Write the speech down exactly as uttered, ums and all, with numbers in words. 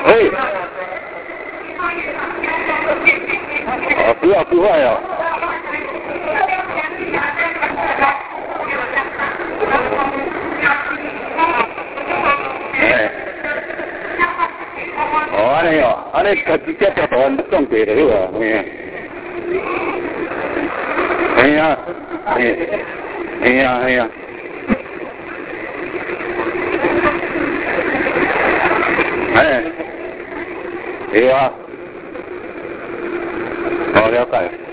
嘿，啊，不要不坏呀。哎，哦，安尼哦，安尼直接条大撞地就好啊，嘿啊，嘿啊，嘿，嘿啊嘿啊。哎，对啊，好了解。